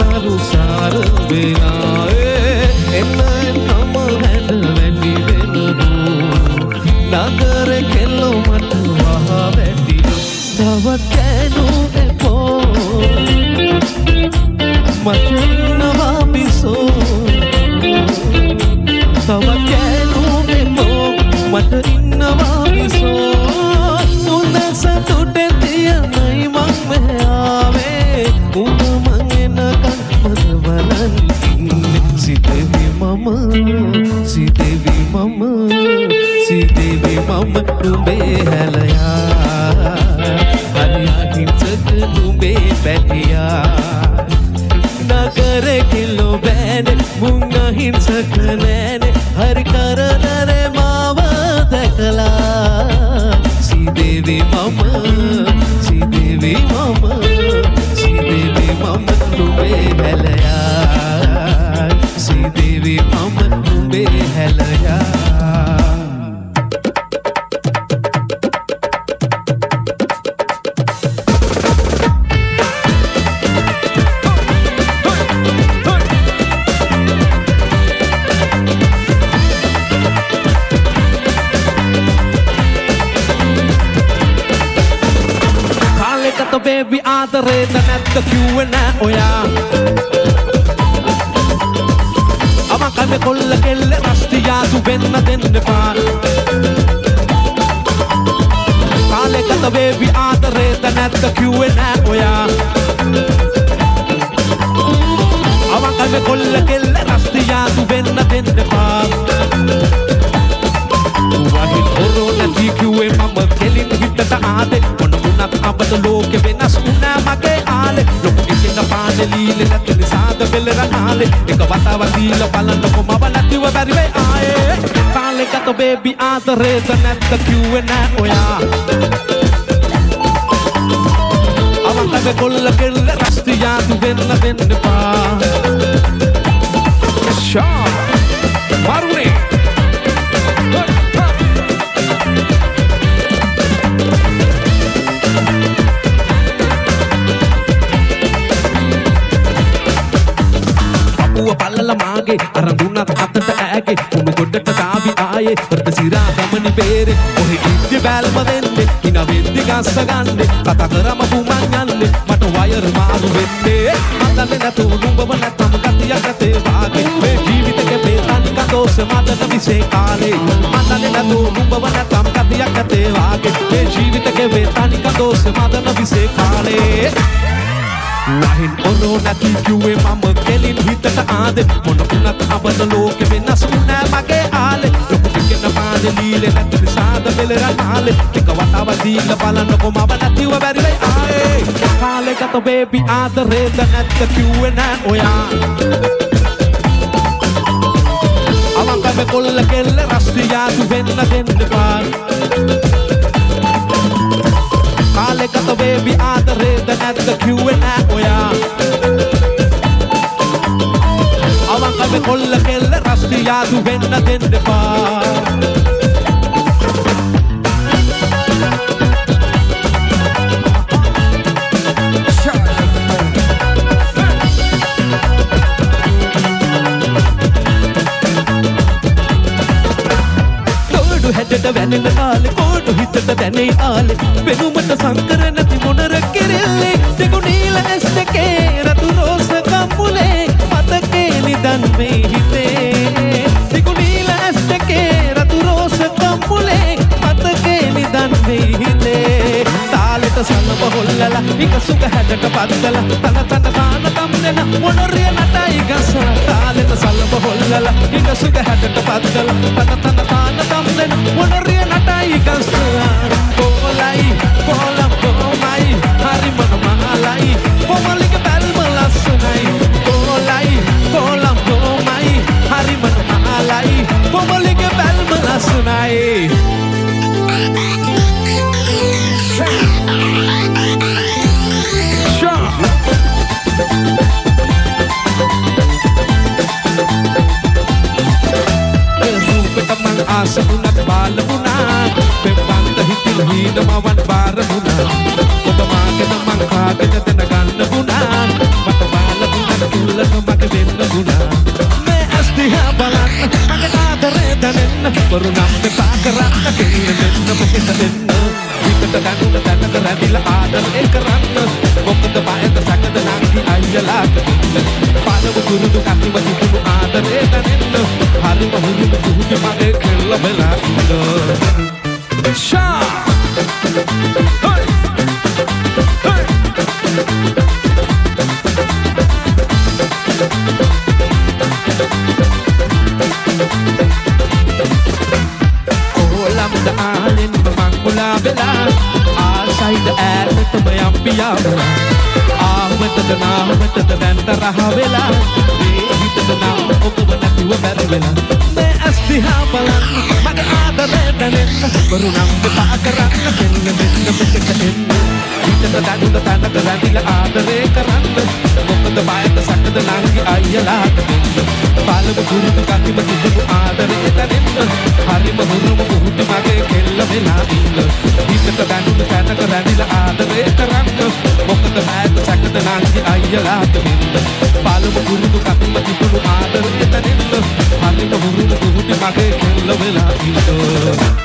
naru sar bena enna nama hand vendi venu nagar kello mata waha vendi tawa kenu epo machanna biso tawa kenu epo mata innawa biso una satute tiya nai mang me aave una mangena kan madwalan si devi mama numbe halaya hariya hinsak numbe patiya nagare kilo bane munga hinsak nane har karanare mawa dakala si devi mama numbe halaya si devi mama numbe halaya baby aadare nanattu kiwena oya amakane kolla kelle rastiya tu benna denne pa kale kata baby aadare nanattu kiwena oya amakane kolla kelle rastiya tu benna denne pa wahin corona dikuwe mama kelin hittata aade abad loke venas una mage aale loku isena paane liile natni saada beleranaale එක වතාවක් දීලා බලන්නකො මම නැතිව බැරි වෙයි ආයේ කාලේ ගත බේබි ආදරේද නැත්ද කිව්වේ නෑ ඔයා අවන්තගේ කොල්ල කෙල්ල රස්තියා තු වෙන්න දෙන්න එපා ෂා මාරුනේ pallala mage aranduna atata age unu goddata taavi aaye perda sira gamani bere ohe idde balma denne ina vendi gassa ganne kata karama bumanyanne mata wire maaru venne madanne natu numbawa natam katiya kate waage me jeevitake betani kadose madana vise kaale madanne natu numbawa natam katiya kate waage me jeevitake betani kadose madana vise kaale wahin ono nati kiwe mama kelin hitata aade mono unat abada loke venas una mage aale loku tikena paade liile natni saada beleranaale එක වතාවක් දීලා බලන්නකො මම නැතිව බැරි වෙයි ආයේ කාලේ ගත බේබි ආදරේද නැත්ද කිව්වේ නෑ ඔයා අවංකම කොල්ල කෙල්ල රස්තියා තු වෙන්න දෙන්න එපා කාලේ ගත බේබි ආදරේද නැත්ද කිව්වේ නෑ ඔයා අවංකම කොල්ල කෙල්ල රස්තියා තු වෙන්න දෙන්න එපා හැඩට වැනෙන කාලේ කෝටු හිතට දැනේ ආලේ වෙනුමට සංකර නැති මොනර කෙරෙල්ලේ දෙකු නීල ඇස් දෙකේ රතු රෝස කම්මුලේ මතකේ නිදන් මේ හිතේ දෙකු නීල ඇස් දෙකේ රතු රෝස කම්මුලේ මතකේ නිදන් මේ හිතේ තාලෙට සලම හොල්ලලා එක සුග හැඩට පත්තලා තන තන තාන කම්දෙන මොනරිය නටයි ගස තාලෙට සලම හොල්ලලා එක සුග හැඩට පත්තලා තන තන තාන කම්දෙන මොනරිය නටයි ගස කොලයි කොලම් කොමයි හරි මන මහලයි කොමලික බැල්ම ලස්සනයි කොලයි කොලම් කොමයි හරි මන මහලයි කොමලික බැල්ම ලස්සනයි asa punat balabuna pembanta hitil hina mawan baramuna otomake namang kagad tenagan na buna mata balabuna ke වරුණම් දෙපා කරන්න කෙල්ල මෙන්න මොකද දෙන්න විකට දැනුන දැනක රැඳිලා ආදරේ කරන්න මොකද බයද සැකද නංගි අයියලාට පාලව දුරුදු කතිම තිබුණු ආදරේ දැනෙන්න හරිම හුරුම දුහුටි මගේ කෙල්ල වෙලා ඉන්න ෂා හයි කොලම්ද ආලෙන් මං මුලා වෙලා ආසයිද ඈතටම යම්පියා වෙලා ආවටද නාවටද දැන් තරහ වෙලා මේ හිතට නම් ඔබව නැතිව බැරි වෙලා මේ ඇස් දිහා බලන්න මගේ ආදරේ දැනෙන්න වරුණම් දෙපා කරන්න දෙන්න මෙන්න මෙතෙට එන්න හිතට දැනුන තැනක රැඳිලා ආදරේ කරන්න මොකද බයද සැකද නංගි අයියලාට දෙන්න පාලව දුරුදු කතිම තිබුණු ආදරේ දැනෙන්න හරිම හුරුම පුහුටු මගේ කෙල්ල වෙලා ඉන්න හිතට දැනුන තැනක රැඳිලා ආදරේ කරන්න මොකද බයද සැකද නංගි අයියලාට දෙන්න පාලව දුරුදු කතිම තිබුණු ආදරේ දැනෙන්න හරිම හුරුම පුහුටු මගේ කෙල්ල වෙලා ඉන්න